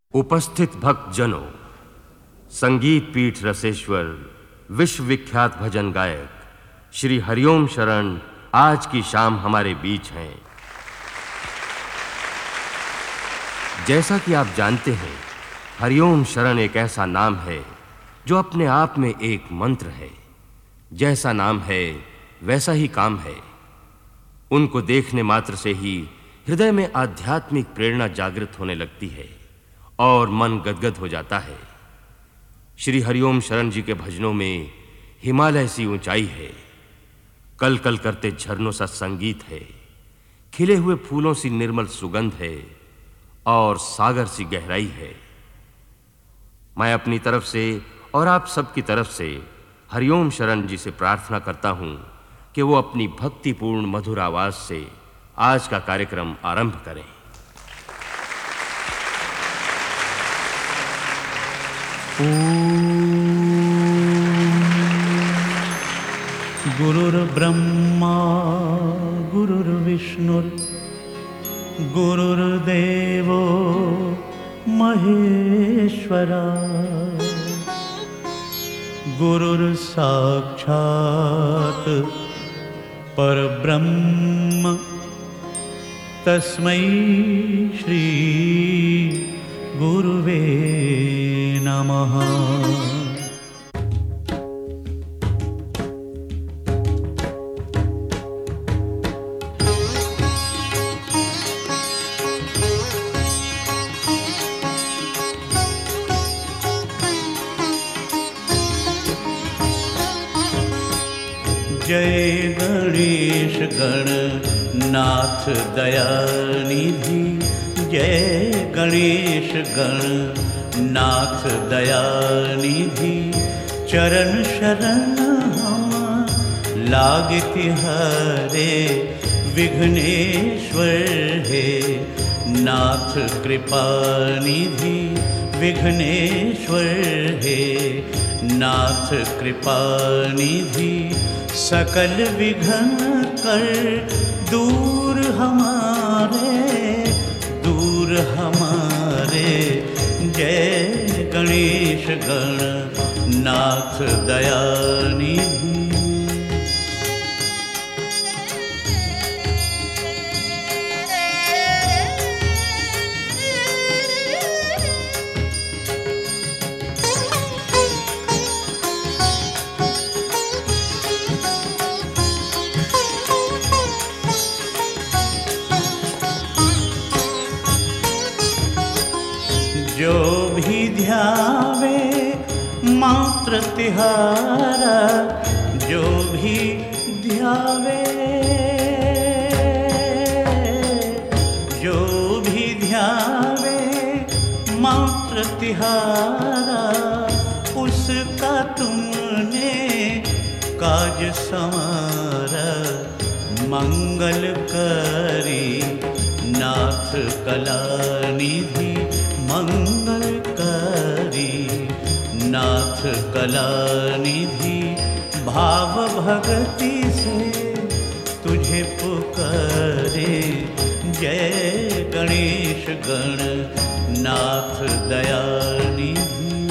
उपस्थित भक्त जनों, संगीत पीठ रसेश्वर विश्व विख्यात भजन गायक श्री हरिओम शरण आज की शाम हमारे बीच हैं। जैसा कि आप जानते हैं, हरिओम शरण एक ऐसा नाम है जो अपने आप में एक मंत्र है। जैसा नाम है वैसा ही काम है। उनको देखने मात्र से ही हृदय में आध्यात्मिक प्रेरणा जागृत होने लगती है और मन गदगद हो जाता है। श्री हरिओम शरण जी के भजनों में हिमालय सी ऊंचाई है, कल कल करते झरनों सा संगीत है, खिले हुए फूलों सी निर्मल सुगंध है और सागर सी गहराई है। मैं अपनी तरफ से और आप सबकी तरफ से हरिओम शरण जी से प्रार्थना करता हूं कि वो अपनी भक्तिपूर्ण मधुर आवाज से आज का कार्यक्रम आरंभ करें। गुरुर्ब्रह्मा गुरुर्विष्णुर् गुरुर्देवो महेश्वरा गुरुर्साक्षात् परब्रह्म तस्मै श्री गुरुवे नमः। जय गणेश गणनाथ दयानिधि, जय गणेश गणनाथ दयानिधि। चरण शरण हम लागति हरे, विघ्नेश्वर हे नाथ कृपा निधि। विघ्नेश्वर हे नाथ कृपा निधि। सकल विघ्न कर दूर हमारे, जय गणेश गणनाथ दयानिधि। जो भी ध्यावे मात्र तिहारा, जो भी ध्यावे, जो भी ध्यावे मात्र तिहारा, उसका तुमने काज संवारा। मंगल करी नाथ कला निधि, मंगल करी नाथ कला निधि। भाव भक्ति से तुझे पुकारे, जय गणेश गणनाथ दयानिधि।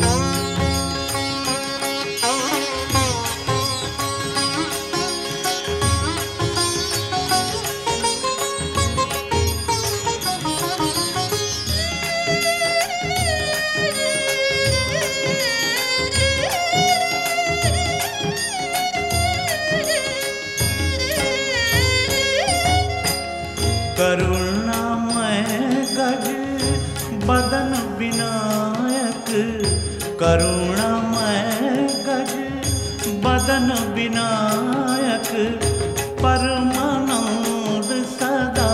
करुणामय गज बदन विनायक, करुणामय गज बदन विनायक। परमानंद सदा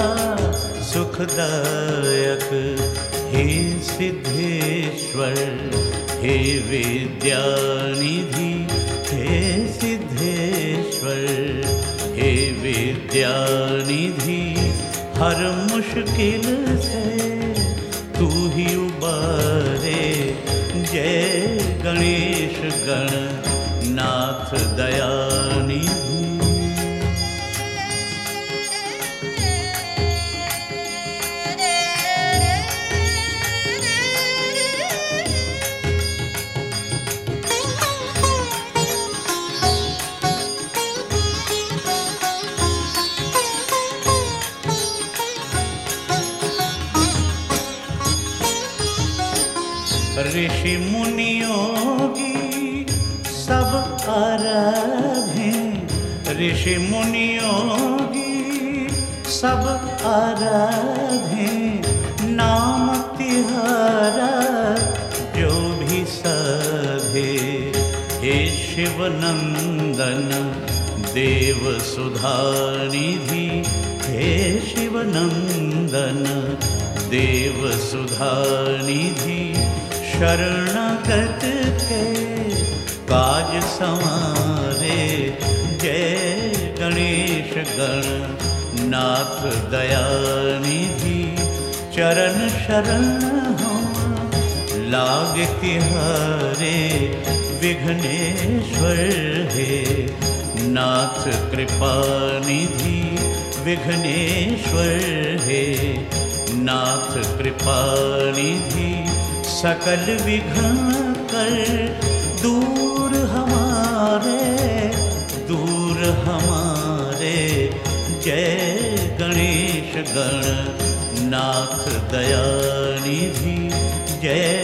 सुखदायक। हे सिद्धेश्वर हे विद्यानिधि, हे सिद्धेश्वर हे विद्यानिधि। हर मुश्किल से तू ही उबारे, जय गणेश गणनाथ दयानिधि। ऋषि मुनियों की सब आराधें, ऋषि मुनियों की सब आराधें, नाम तिहारा जो भी साधे। हे शिव नंदन देव सुधानिधि, हे शिव नंदन देव सुधानिधि, शरणागत के काज संवारे। जय गणेश गण नाथ दयानिधि, चरण शरण हम लाग तिहारे। विघ्नेश्वर हे नाथ कृपानिधि, विघ्नेश्वर हे नाथ कृपानिधि, सकल विघ्न कर दूर हमारे, दूर हमारे। जय गणेश गण नाथ दयानिधि, जय